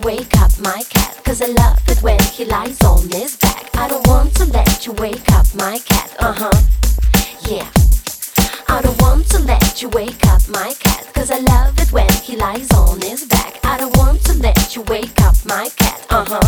wake up my cat, 'cause I love it when he lies on his back. I don't want to let you wake up my cat, yeah. I don't want to let you wake up my cat, 'cause I love it when he lies on his back. I don't want to let you wake up my cat,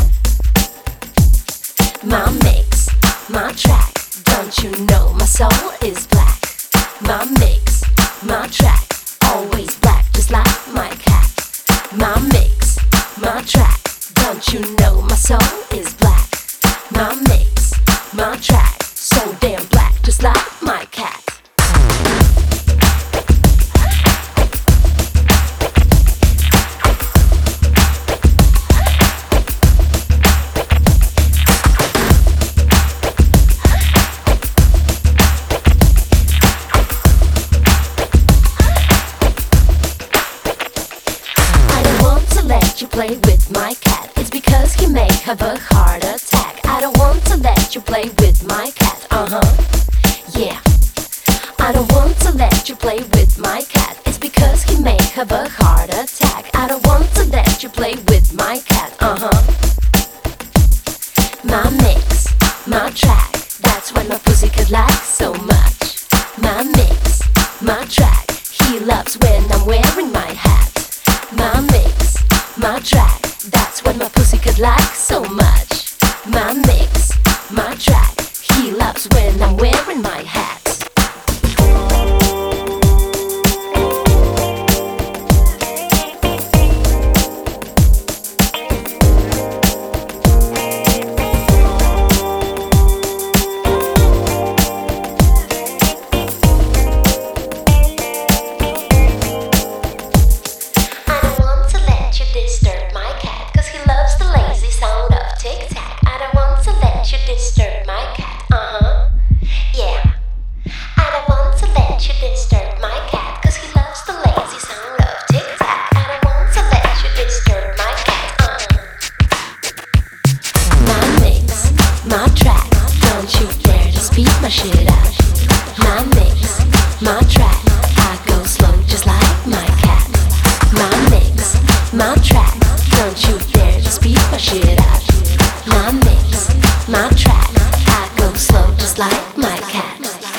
My mix, my track, don't you know my soul is black? My mix, my track, always black just like my cat. My mix, my track, don't you know my soul is black? My mix, my track, so damn black just like my cat. You play with my cat, it's because he may have a heart attack. I don't want to let you play with my cat, yeah. I don't want to let you play with my cat, it's because he may have a heart attack. I don't want to let you play with my cat, My mix, my track, that's what my pussycat likes so much. My mix, my track, he loves when I'm wearing my hat. My mix, my track, that's what my pussycat likes so much. My mix, my track, he loves when I'm wearing my hat. Disturb my cat, 'cause he loves the lazy sound of tic-tac. I don't want to let you disturb my cat, yeah. I don't want to let you disturb my cat, 'cause he loves the lazy sound of tic-tac. I don't want to let you disturb my cat, My mix, my track, don't you dare to speed my shit up. My mix, my track, I go slow just like my cat. My mix, my track, don't you dare to speed my shit up. My mix, my track, I go slow just like my cat.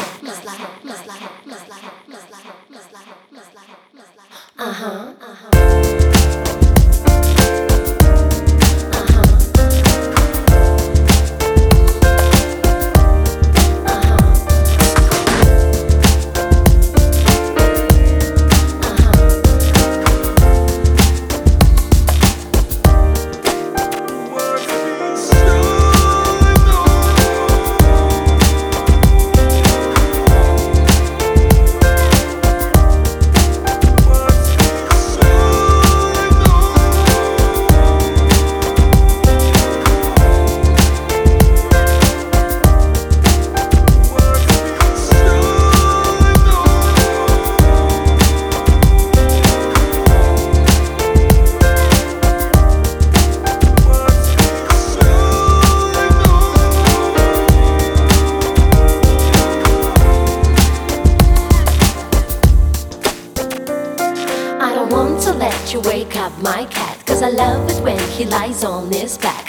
Let you wake up my cat, 'cause I love it when he lies on his back,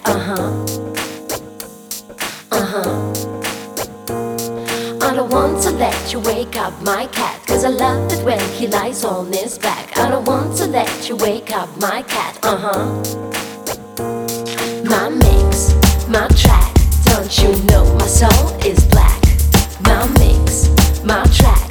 I don't want to let you wake up my cat, 'cause I love it when he lies on his back. I don't want to let you wake up my cat, My mix, my track, don't you know my soul is black? My mix, my track,